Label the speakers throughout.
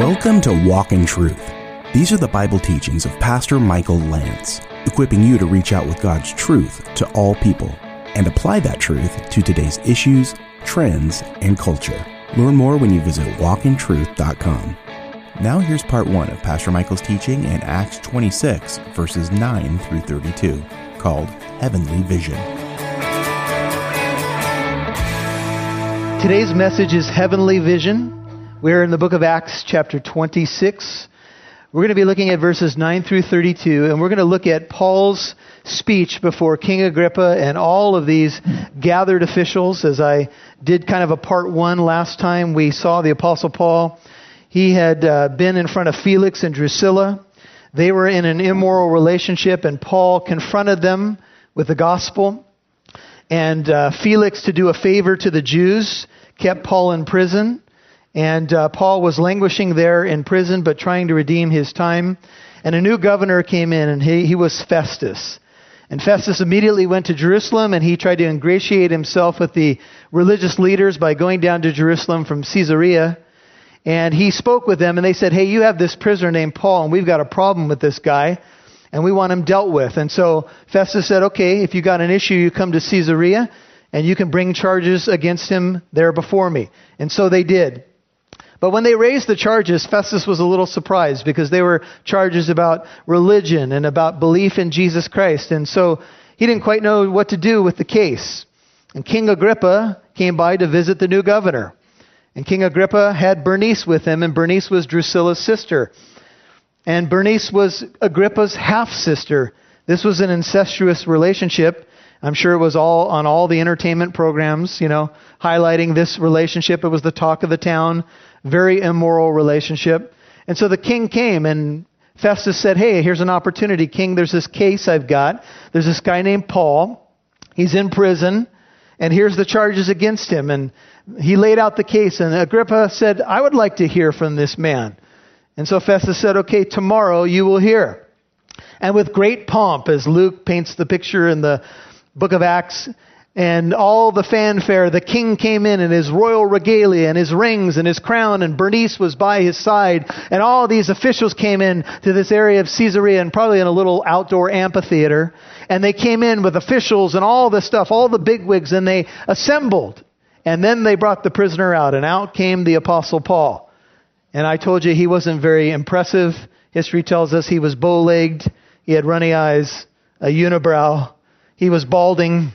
Speaker 1: Welcome to Walk in Truth. These are the Bible teachings of Pastor Michael Lance, equipping you to reach out with God's truth to all people and apply that truth to today's issues, trends, and culture. Learn more when you visit walkintruth.com. Now here's part 1 of Pastor Michael's teaching in Acts 26, verses 9 through 32, called Heavenly Vision.
Speaker 2: Today's message is Heavenly Vision. We're in the book of Acts, chapter 26. We're going to be looking at verses 9 through 32, and we're going to look at Paul's speech before King Agrippa and all of these gathered officials. As I did kind of a part 1 last time, we saw the Apostle Paul. He had been in front of Felix and Drusilla. They were in an immoral relationship, and Paul confronted them with the gospel. And Felix, to do a favor to the Jews, kept Paul in prison. And Paul was languishing there in prison, but trying to redeem his time. And a new governor came in, and he was Festus. And Festus immediately went to Jerusalem, and he tried to ingratiate himself with the religious leaders by going down to Jerusalem from Caesarea. And he spoke with them, and they said, hey, you have this prisoner named Paul, and we've got a problem with this guy, and we want him dealt with. And so Festus said, okay, if you got an issue, you come to Caesarea, and you can bring charges against him there before me. And so they did. But when they raised the charges, Festus was a little surprised because they were charges about religion and about belief in Jesus Christ. And so he didn't quite know what to do with the case. And King Agrippa came by to visit the new governor. And King Agrippa had Bernice with him, and Bernice was Drusilla's sister. And Bernice was Agrippa's half-sister. This was an incestuous relationship. I'm sure it was all on all the entertainment programs, highlighting this relationship. It was the talk of the town. Very immoral relationship. And so the king came, and Festus said, hey, here's an opportunity, king. There's this case I've got. There's this guy named Paul. He's in prison, and here's the charges against him. And he laid out the case, and Agrippa said, I would like to hear from this man. And so Festus said, okay, tomorrow you will hear. And with great pomp, as Luke paints the picture in the book of Acts, and all the fanfare, the king came in his royal regalia and his rings and his crown, and Bernice was by his side, and all these officials came in to this area of Caesarea, and probably in a little outdoor amphitheater, and they came in with officials and all this stuff, all the bigwigs, and they assembled, and then they brought the prisoner out, and out came the Apostle Paul. And I told you he wasn't very impressive. History tells us he was bow-legged, he had runny eyes, a unibrow, he was balding.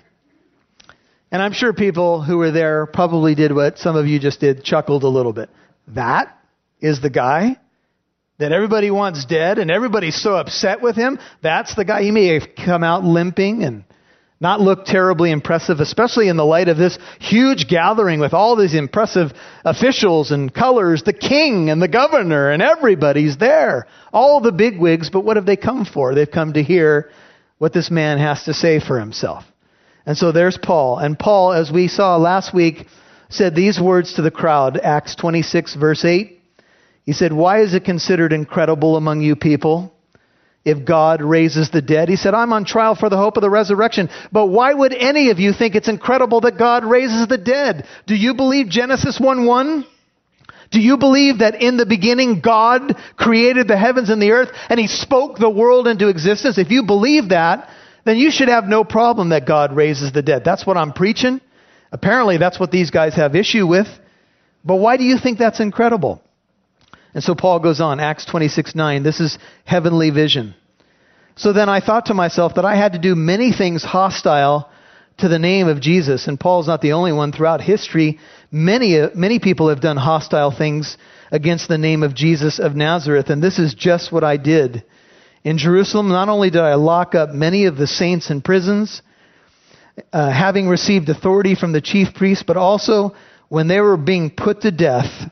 Speaker 2: And I'm sure people who were there probably did what some of you just did, chuckled a little bit. That is the guy that everybody wants dead and everybody's so upset with him? That's the guy. He may have come out limping and not look terribly impressive, especially in the light of this huge gathering with all these impressive officials and colors, the king and the governor, and everybody's there. All the bigwigs, but what have they come for? They've come to hear what this man has to say for himself. And so there's Paul. And Paul, as we saw last week, said these words to the crowd, Acts 26, verse 8. He said, why is it considered incredible among you people if God raises the dead? He said, I'm on trial for the hope of the resurrection. But why would any of you think it's incredible that God raises the dead? Do you believe Genesis 1:1? Do you believe that in the beginning God created the heavens and the earth and he spoke the world into existence? If you believe that, then you should have no problem that God raises the dead. That's what I'm preaching. Apparently, that's what these guys have issue with. But why do you think that's incredible? And so Paul goes on, Acts 26:9. This is heavenly vision. So then I thought to myself that I had to do many things hostile to the name of Jesus. And Paul's not the only one. Throughout history, many people have done hostile things against the name of Jesus of Nazareth. And this is just what I did. In Jerusalem, not only did I lock up many of the saints in prisons, having received authority from the chief priests, but also when they were being put to death,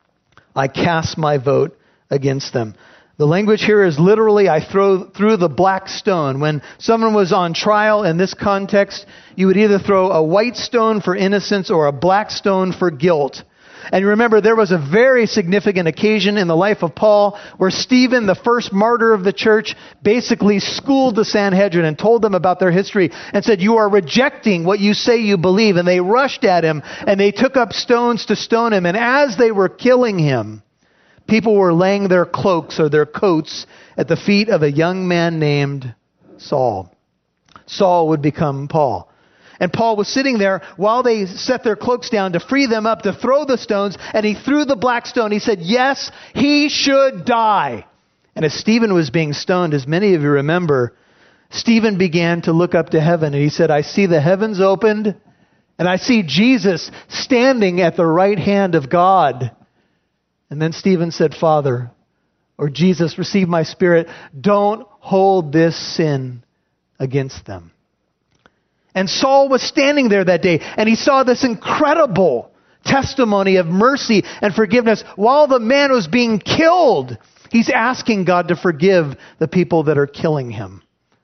Speaker 2: I cast my vote against them. The language here is literally, I threw the black stone. When someone was on trial in this context, you would either throw a white stone for innocence or a black stone for guilt. And remember, there was a very significant occasion in the life of Paul where Stephen, the first martyr of the church, basically schooled the Sanhedrin and told them about their history and said, you are rejecting what you say you believe. And they rushed at him and they took up stones to stone him. And as they were killing him, people were laying their cloaks or their coats at the feet of a young man named Saul. Saul would become Paul. And Paul was sitting there while they set their cloaks down to free them up, to throw the stones, and he threw the black stone. He said, yes, he should die. And as Stephen was being stoned, as many of you remember, Stephen began to look up to heaven, and he said, I see the heavens opened, and I see Jesus standing at the right hand of God. And then Stephen said, Father, or Jesus, receive my spirit. Don't hold this sin against them. And Saul was standing there that day, and he saw this incredible testimony of mercy and forgiveness. While the man was being killed, he's asking God to forgive the people that are killing him.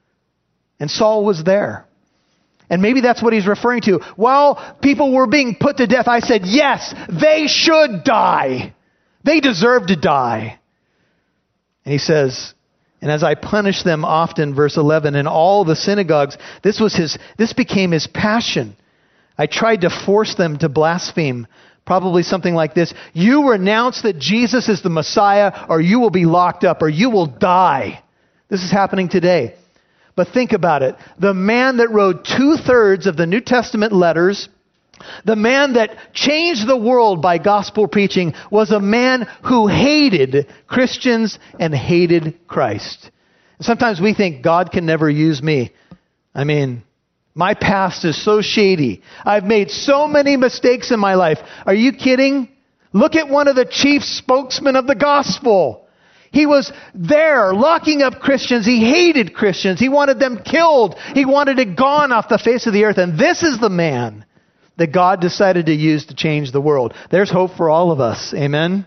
Speaker 2: And Saul was there. And maybe that's what he's referring to. While people were being put to death, I said, yes, they should die. They deserve to die. And he says, and as I punish them often, verse 11, in all the synagogues, this became his passion. I tried to force them to blaspheme. Probably something like this. You renounce that Jesus is the Messiah, or you will be locked up, or you will die. This is happening today. But think about it. The man that wrote 2/3 of the New Testament letters, the man that changed the world by gospel preaching, was a man who hated Christians and hated Christ. And sometimes we think God can never use me. I mean, my past is so shady. I've made so many mistakes in my life. Are you kidding? Look at one of the chief spokesmen of the gospel. He was there locking up Christians. He hated Christians. He wanted them killed. He wanted it gone off the face of the earth. And this is the man that God decided to use to change the world. There's hope for all of us. Amen?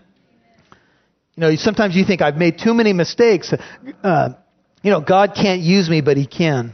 Speaker 2: You know, sometimes you think, I've made too many mistakes. God can't use me, but he can.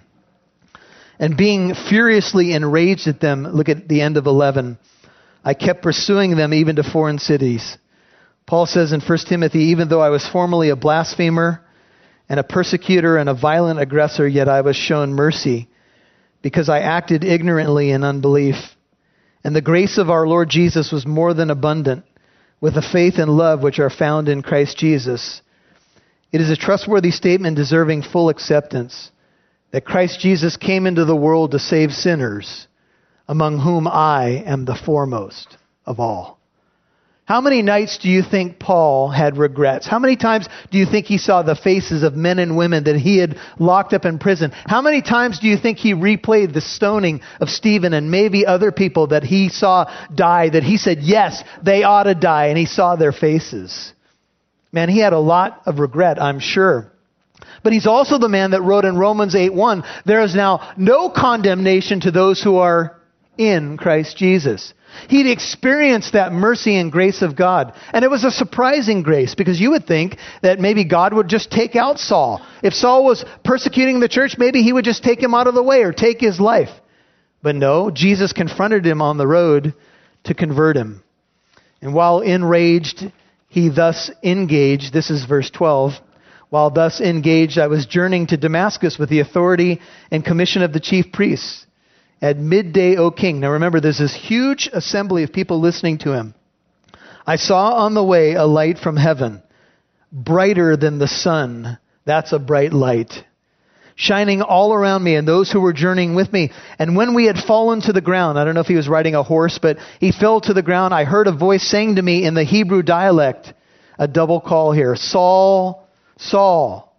Speaker 2: And being furiously enraged at them, look at the end of 11, I kept pursuing them even to foreign cities. Paul says in 1 Timothy, even though I was formerly a blasphemer and a persecutor and a violent aggressor, yet I was shown mercy because I acted ignorantly in unbelief. And the grace of our Lord Jesus was more than abundant with the faith and love which are found in Christ Jesus. It is a trustworthy statement deserving full acceptance that Christ Jesus came into the world to save sinners, among whom I am the foremost of all. How many nights do you think Paul had regrets? How many times do you think he saw the faces of men and women that he had locked up in prison? How many times do you think he replayed the stoning of Stephen and maybe other people that he saw die, that he said, yes, they ought to die, and he saw their faces? Man, he had a lot of regret, I'm sure. But he's also the man that wrote in Romans 8:1, there is now no condemnation to those who are in Christ Jesus. He'd experienced that mercy and grace of God. And it was a surprising grace, because you would think that maybe God would just take out Saul. If Saul was persecuting the church, maybe he would just take him out of the way or take his life. But no, Jesus confronted him on the road to convert him. And while enraged, he thus engaged, this is verse 12, while thus engaged, I was journeying to Damascus with the authority and commission of the chief priests. At midday, O king. Now remember, there's this huge assembly of people listening to him. I saw on the way a light from heaven, brighter than the sun. That's a bright light, shining all around me and those who were journeying with me. And when we had fallen to the ground, I don't know if he was riding a horse, but he fell to the ground. I heard a voice saying to me in the Hebrew dialect, a double call here, Saul, Saul,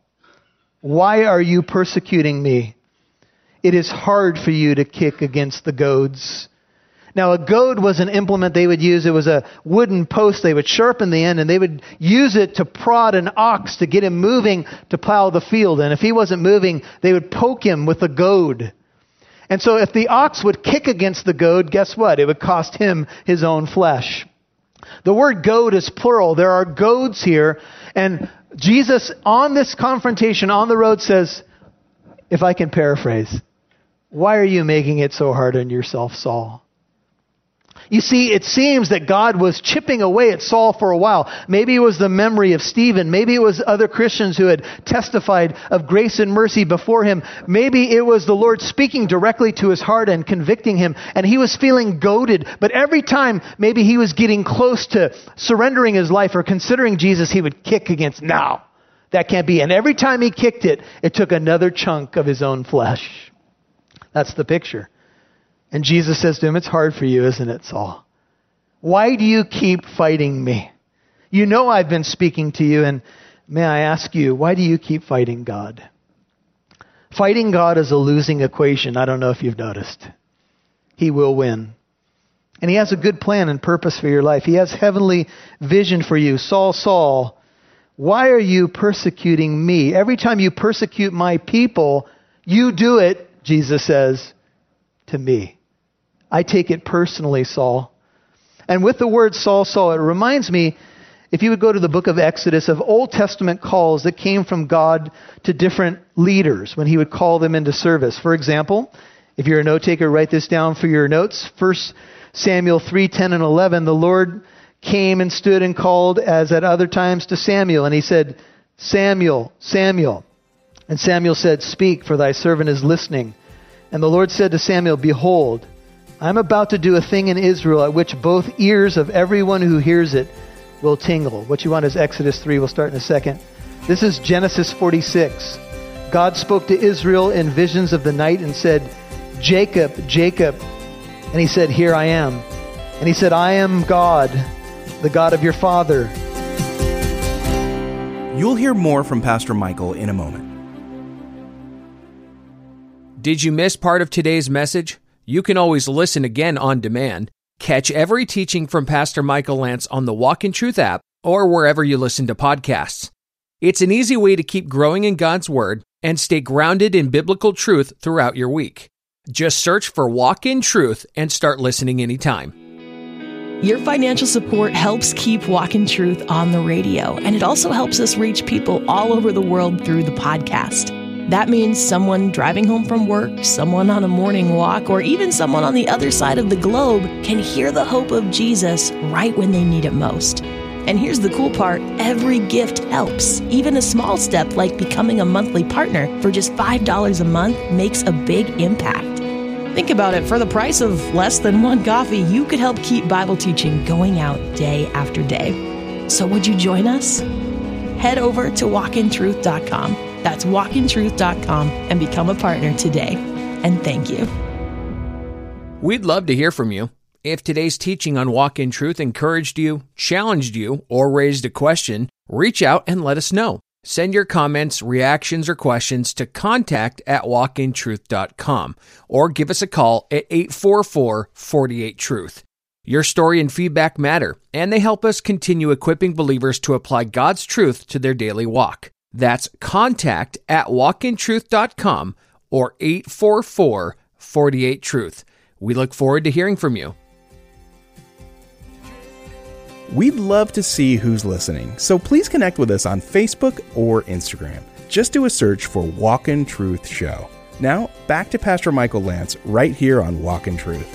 Speaker 2: why are you persecuting me? It is hard for you to kick against the goads. Now, a goad was an implement they would use. It was a wooden post. They would sharpen the end, and they would use it to prod an ox to get him moving to plow the field. And if he wasn't moving, they would poke him with a goad. And so if the ox would kick against the goad, guess what? It would cost him his own flesh. The word goad is plural. There are goads here. And Jesus, on this confrontation on the road, says, if I can paraphrase, why are you making it so hard on yourself, Saul? You see, it seems that God was chipping away at Saul for a while. Maybe it was the memory of Stephen. Maybe it was other Christians who had testified of grace and mercy before him. Maybe it was the Lord speaking directly to his heart and convicting him, and he was feeling goaded. But every time maybe he was getting close to surrendering his life or considering Jesus, he would kick against, no, that can't be. And every time he kicked it, it took another chunk of his own flesh. That's the picture. And Jesus says to him, it's hard for you, isn't it, Saul? Why do you keep fighting me? You know I've been speaking to you, and may I ask you, why do you keep fighting God? Fighting God is a losing equation. I don't know if you've noticed. He will win. And he has a good plan and purpose for your life. He has heavenly vision for you. Saul, Saul, why are you persecuting me? Every time you persecute my people, you do it, Jesus says, to me. I take it personally, Saul. And with the word Saul, Saul, it reminds me, if you would go to the book of Exodus, of Old Testament calls that came from God to different leaders when he would call them into service. For example, if you're a note taker, write this down for your notes. 1 Samuel 3:10 and 11, the Lord came and stood and called as at other times to Samuel. And he said, Samuel, Samuel. And Samuel said, speak, for thy servant is listening. And the Lord said to Samuel, behold, I'm about to do a thing in Israel at which both ears of everyone who hears it will tingle. What you want is Exodus 3. We'll start in a second. This is Genesis 46. God spoke to Israel in visions of the night and said, Jacob, Jacob. And he said, here I am. And he said, I am God, the God of your father.
Speaker 1: You'll hear more from Pastor Michael in a moment.
Speaker 3: Did you miss part of today's message? You can always listen again on demand. Catch every teaching from Pastor Michael Lantz on the Walk in Truth app or wherever you listen to podcasts. It's an easy way to keep growing in God's Word and stay grounded in biblical truth throughout your week. Just search for Walk in Truth and start listening anytime.
Speaker 4: Your financial support helps keep Walk in Truth on the radio, and it also helps us reach people all over the world through the podcast. That means someone driving home from work, someone on a morning walk, or even someone on the other side of the globe can hear the hope of Jesus right when they need it most. And here's the cool part, every gift helps. Even a small step like becoming a monthly partner for just $5 a month makes a big impact. Think about it, for the price of less than one coffee, you could help keep Bible teaching going out day after day. So would you join us? Head over to walkintruth.com. That's walkintruth.com and become a partner today. And thank you.
Speaker 3: We'd love to hear from you. If today's teaching on Walk in Truth encouraged you, challenged you, or raised a question, reach out and let us know. Send your comments, reactions, or questions to contact@walkintruth.com or give us a call at 844-48-TRUTH. Your story and feedback matter, and they help us continue equipping believers to apply God's truth to their daily walk. That's contact@walkintruth.com or 844-48-TRUTH. We look forward to hearing from you.
Speaker 1: We'd love to see who's listening, so please connect with us on Facebook or Instagram. Just do a search for Walk in Truth Show. Now, back to Pastor Michael Lantz right here on Walk in Truth.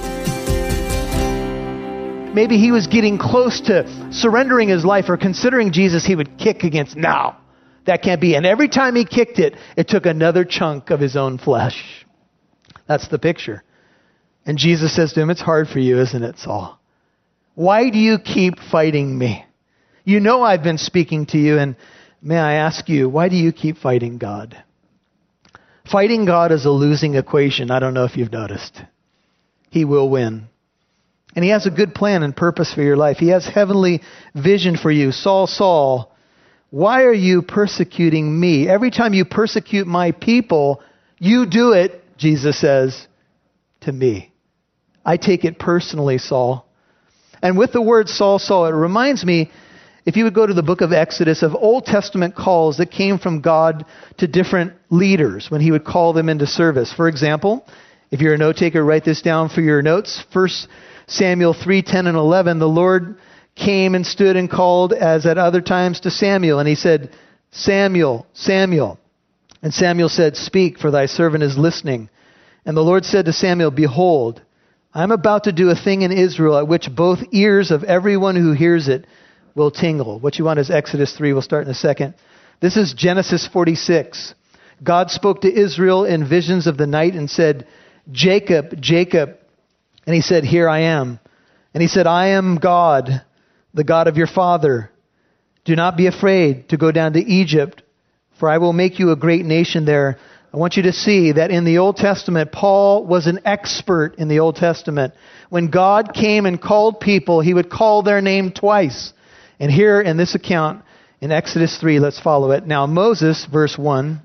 Speaker 2: Maybe he was getting close to surrendering his life or considering Jesus, he would kick against, no, that can't be. And every time he kicked it, it took another chunk of his own flesh. That's the picture. And Jesus says to him, it's hard for you, isn't it, Saul? Why do you keep fighting me? You know I've been speaking to you, and may I ask you, why do you keep fighting God? Fighting God is a losing equation. I don't know if you've noticed. He will win. And he has a good plan and purpose for your life. He has heavenly vision for you. Saul, Saul, why are you persecuting me? Every time you persecute my people, you do it, Jesus says, to me. I take it personally, Saul. And with the word Saul, Saul, it reminds me, if you would go to the book of Exodus, of Old Testament calls that came from God to different leaders when he would call them into service. For example, if you're a note taker, write this down for your notes. 1 Samuel 3:10 and 11, the Lord came and stood and called as at other times to Samuel. And he said, Samuel, Samuel. And Samuel said, speak, for thy servant is listening. And the Lord said to Samuel, behold, I'm about to do a thing in Israel at which both ears of everyone who hears it will tingle. What you want is Exodus 3. We'll start in a second. This is Genesis 46. God spoke to Israel in visions of the night and said, Jacob, Jacob. And he said, here I am. And he said, I am God, the God of your father. Do not be afraid to go down to Egypt, for I will make you a great nation there. I want you to see that in the Old Testament, Paul was an expert in the Old Testament. When God came and called people, he would call their name twice. And here in this account, in Exodus 3, let's follow it. Now Moses, verse 1,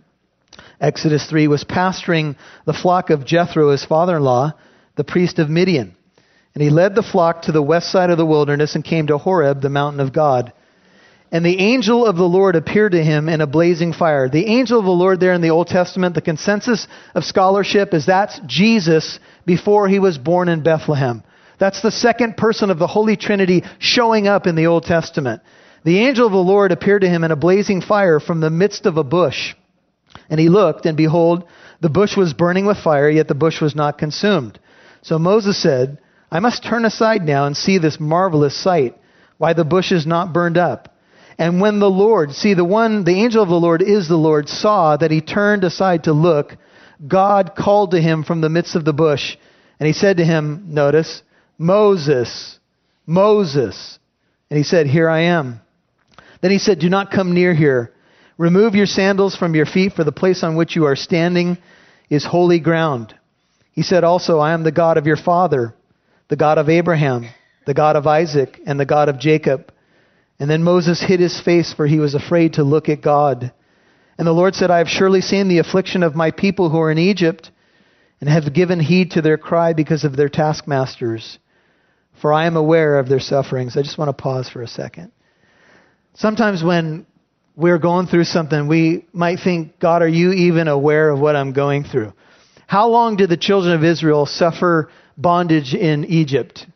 Speaker 2: Exodus 3, was pasturing the flock of Jethro, his father-in-law, the priest of Midian. And he led the flock to the west side of the wilderness and came to Horeb, the mountain of God. And the angel of the Lord appeared to him in a blazing fire. The angel of the Lord there in the Old Testament, the consensus of scholarship is that's Jesus before he was born in Bethlehem. That's the second person of the Holy Trinity showing up in the Old Testament. The angel of the Lord appeared to him in a blazing fire from the midst of a bush. And he looked, and behold, the bush was burning with fire, yet the bush was not consumed. So Moses said, I must turn aside now and see this marvelous sight, why the bush is not burned up. And when the Lord, the angel of the Lord is the Lord, saw that he turned aside to look, God called to him from the midst of the bush. And he said to him, notice, Moses, Moses. And he said, here I am. Then he said, do not come near here. Remove your sandals from your feet, for the place on which you are standing is holy ground. He said also, I am the God of your father, the God of Abraham, the God of Isaac, and the God of Jacob. And then Moses hid his face, for he was afraid to look at God. And the Lord said, I have surely seen the affliction of my people who are in Egypt, and have given heed to their cry because of their taskmasters. For I am aware of their sufferings. I just want to pause for a second. Sometimes when we're going through something, we might think, God, are you even aware of what I'm going through? How long did the children of Israel suffer bondage in Egypt?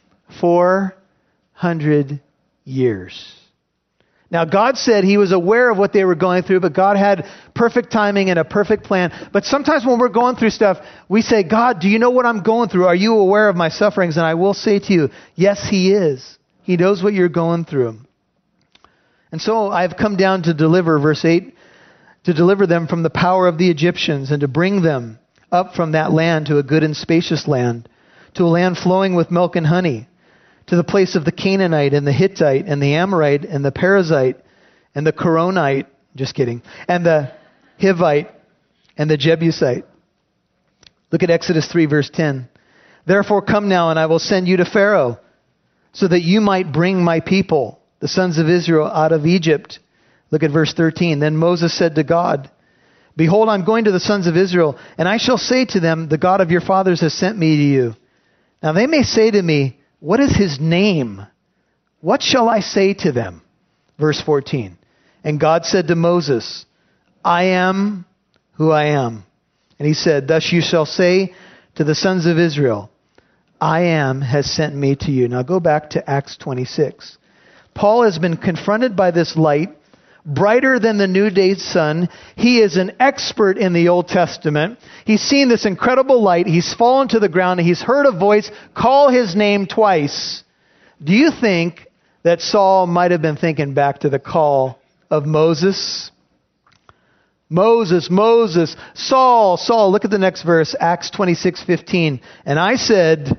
Speaker 2: 400 years. Now, God said he was aware of what they were going through, but God had perfect timing and a perfect plan. But sometimes when we're going through stuff, we say, God, do you know what I'm going through? Are you aware of my sufferings? And I will say to you, yes, he is. He knows what you're going through. And so I've come down to deliver, verse 8, to deliver them from the power of the Egyptians and to bring them up from that land to a good and spacious land, to a land flowing with milk and honey, to the place of the Canaanite and the Hittite and the Amorite and the Perizzite and the Choronite, just kidding, and the Hivite and the Jebusite. Look at Exodus 3, verse 10. Therefore come now, and I will send you to Pharaoh, so that you might bring my people, the sons of Israel, out of Egypt. Look at verse 13. Then Moses said to God, behold, I'm going to the sons of Israel, and I shall say to them, the God of your fathers has sent me to you. Now they may say to me, what is his name? What shall I say to them? Verse 14. And God said to Moses, I am who I am. And he said, thus you shall say to the sons of Israel, I am has sent me to you. Now go back to Acts 26. Paul has been confronted by this light, brighter than the noonday sun. He is an expert in the Old Testament. He's seen this incredible light. He's fallen to the ground. He's heard a voice call his name twice. Do you think that Saul might have been thinking back to the call of Moses? Moses, Moses, Saul, Saul. Look at the next verse, Acts 26:15. And I said,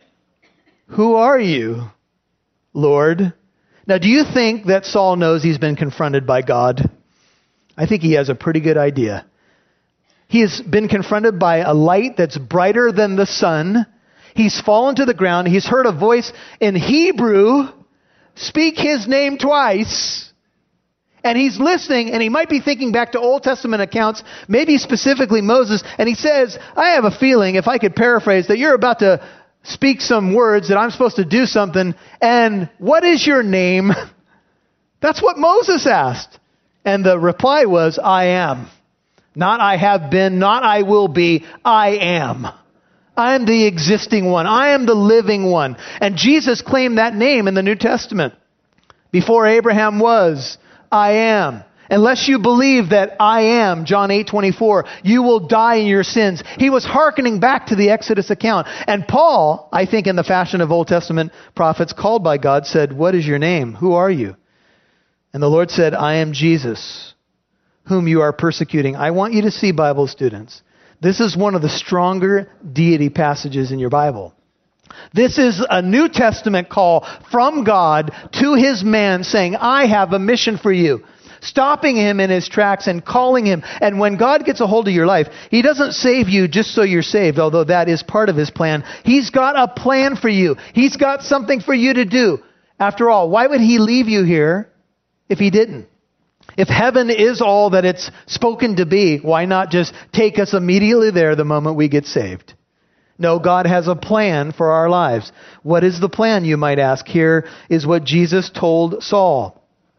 Speaker 2: who are you, Lord? Now, do you think that Saul knows he's been confronted by God? I think he has a pretty good idea. He has been confronted by a light that's brighter than the sun. He's fallen to the ground. He's heard a voice in Hebrew speak his name twice. And he's listening, and he might be thinking back to Old Testament accounts, maybe specifically Moses, and he says, I have a feeling, if I could paraphrase, that you're about to speak some words, that I'm supposed to do something, and what is your name? That's what Moses asked. And the reply was, I am. Not I have been, not I will be, I am. I am the existing one. I am the living one. And Jesus claimed that name in the New Testament. Before Abraham was, I am. Unless you believe that I am, John 8:24, you will die in your sins. He was hearkening back to the Exodus account. And Paul, I think in the fashion of Old Testament prophets called by God, said, what is your name? Who are you? And the Lord said, I am Jesus, whom you are persecuting. I want you to see, Bible students, this is one of the stronger deity passages in your Bible. This is a New Testament call from God to his man saying, I have a mission for you. Stopping him in his tracks and calling him. And when God gets a hold of your life, he doesn't save you just so you're saved, although that is part of his plan. He's got a plan for you. He's got something for you to do. After all, why would he leave you here if he didn't? If heaven is all that it's spoken to be, why not just take us immediately there the moment we get saved? No, God has a plan for our lives. What is the plan, you might ask? Here is what Jesus told Saul.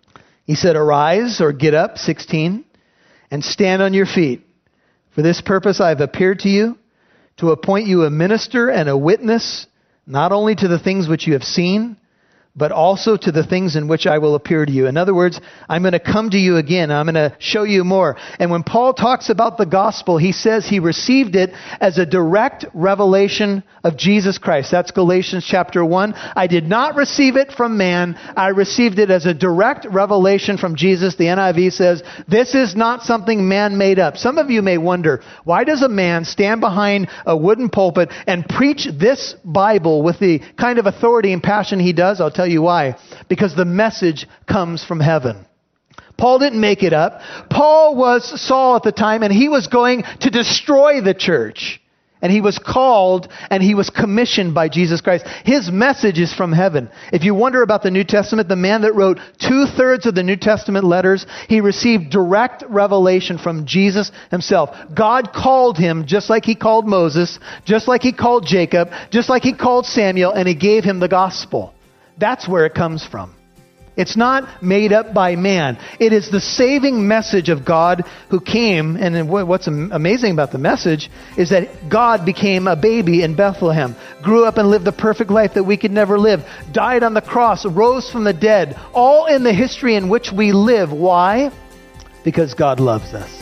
Speaker 2: He said, arise or get up, 16, and stand on your feet. For this purpose I have appeared to you, to appoint you a minister and a witness, not only to the things which you have seen, but also to the things in which I will appear to you. In other words, I'm going to come to you again. I'm going to show you more. And when Paul talks about the gospel, he says he received it as a direct revelation of Jesus Christ. That's Galatians chapter 1. I did not receive it from man. I received it as a direct revelation from Jesus. The NIV says, this is not something man made up. Some of you may wonder, why does a man stand behind a wooden pulpit and preach this Bible with the kind of authority and passion he does? I'll tell you why. Because the message comes from heaven. Paul didn't make it up. Paul was Saul at the time, and he was going to destroy the church. And he was called and he was commissioned by Jesus Christ. His message is from heaven. If you wonder about the New Testament, the man that wrote 2/3 of the New Testament letters, he received direct revelation from Jesus himself. God called him just like he called Moses, just like he called Jacob, just like he called Samuel, and he gave him the gospel. That's where it comes from. It's not made up by man. It is the saving message of God who came, and what's amazing about the message is that God became a baby in Bethlehem, grew up and lived the perfect life that we could never live, died on the cross, rose from the dead, all in the history in which we live. Why? Because God loves us.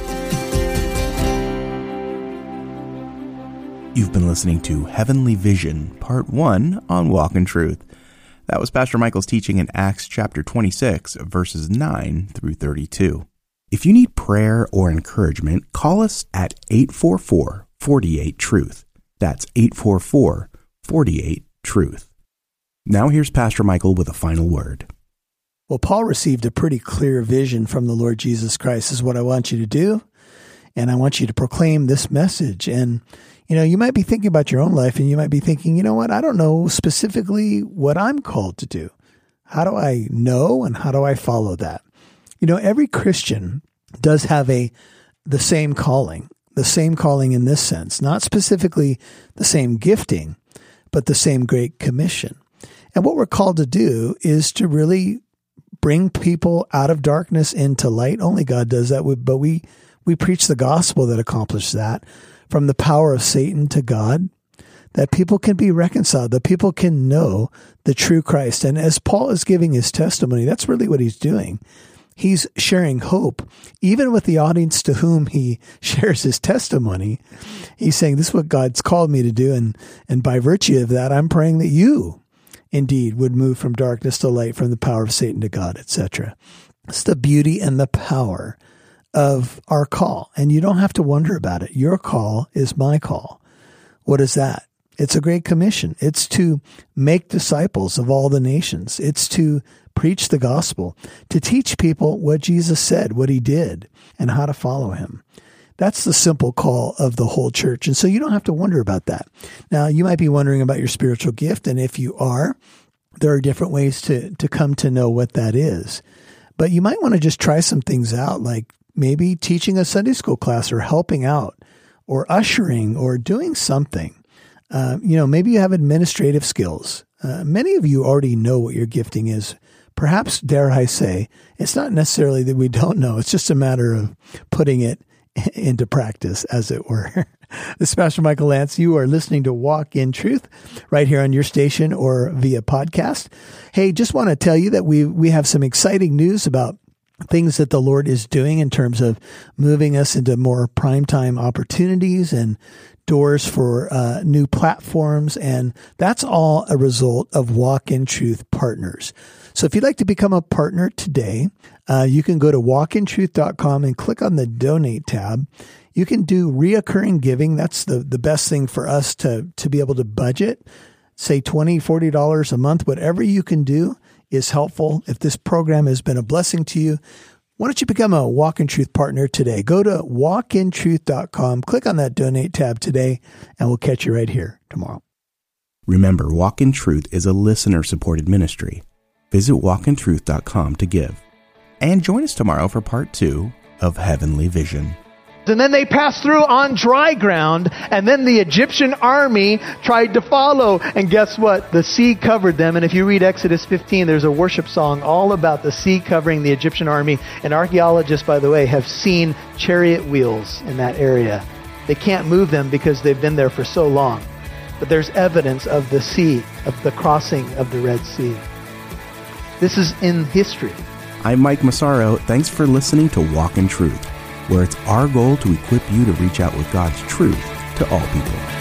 Speaker 1: You've been listening to Heavenly Vision, Part 1 on Walk in Truth. That was Pastor Michael's teaching in Acts chapter 26, verses 9 through 32. If you need prayer or encouragement, call us at 844-48-TRUTH. That's 844-48-TRUTH. Now here's Pastor Michael with a final word.
Speaker 5: Well, Paul received a pretty clear vision from the Lord Jesus Christ. This is what I want you to do, and I want you to proclaim this message. And you might be thinking about your own life, and you might be thinking, you know what, I don't know specifically what I'm called to do. How do I know, and how do I follow that? Every Christian does have the same calling in this sense, not specifically the same gifting, but the same Great Commission. And what we're called to do is to really bring people out of darkness into light. Only God does that, but we preach the gospel that accomplishes that. From the power of Satan to God, that people can be reconciled, that people can know the true Christ. And as Paul is giving his testimony, that's really what he's doing. He's sharing hope, even with the audience to whom he shares his testimony. He's saying, this is what God's called me to do. And by virtue of that, I'm praying that you indeed would move from darkness to light, from the power of Satan to God, etc. It's the beauty and the power of our call. And you don't have to wonder about it. Your call is my call. What is that? It's a great commission. It's to make disciples of all the nations. It's to preach the gospel, to teach people what Jesus said, what he did, and how to follow him. That's the simple call of the whole church. And so you don't have to wonder about that. Now, you might be wondering about your spiritual gift. And if you are, there are different ways to come to know what that is. But you might want to just try some things out, like maybe teaching a Sunday school class, or helping out, or ushering, or doing something. Maybe you have administrative skills. Many of you already know what your gifting is. Perhaps, dare I say, it's not necessarily that we don't know. It's just a matter of putting it into practice, as it were. This is Pastor Michael Lantz. You are listening to Walk in Truth right here on your station or via podcast. Hey, just want to tell you that we have some exciting news about things that the Lord is doing in terms of moving us into more primetime opportunities and doors for new platforms. And that's all a result of Walk in Truth partners. So if you'd like to become a partner today, you can go to walkintruth.com and click on the donate tab. You can do reoccurring giving. That's the best thing for us to be able to budget, say $20, $40 a month. Whatever you can do is helpful. If this program has been a blessing to you, why don't you become a Walk in Truth partner today? Go to walkintruth.com, click on that donate tab today, and we'll catch you right here tomorrow.
Speaker 1: Remember, Walk in Truth is a listener-supported ministry. Visit walkintruth.com to give. And join us tomorrow for part 2 of Heavenly Vision.
Speaker 2: And then they passed through on dry ground, and then the Egyptian army tried to follow. And guess what? The sea covered them. And if you read Exodus 15, there's a worship song all about the sea covering the Egyptian army. And archaeologists, by the way, have seen chariot wheels in that area. They can't move them because they've been there for so long. But there's evidence of the sea, of the crossing of the Red Sea. This is in history.
Speaker 1: I'm Mike Massaro. Thanks for listening to Walk in Truth, where it's our goal to equip you to reach out with God's truth to all people.